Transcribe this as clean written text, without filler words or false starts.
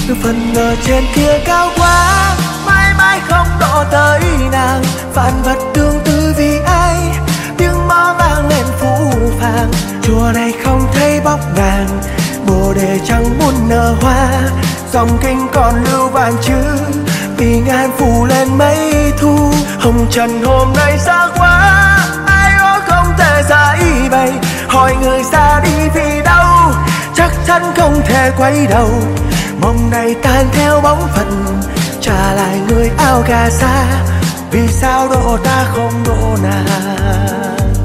Phần ngờ trên kia cao quá, mãi mãi không độ tới nàng. Vạn vật tương tư vì ai, tiếng mõ vang lên phũ phàng. Chùa này không thấy bóng nàng, bồ đề chẳng muốn nở hoa. Dòng kinh còn lưu vạn chữ, vì ngàn phủ lên mấy thu. Hồng trần hôm nay xa quá, ai ó không thể giải bày. Hỏi người ra đi vì đâu, chắc chắn không thể quay đầu. Mong này tan theo bóng phận, trả lại người áo cà sa. Vì sao độ ta không độ nàng?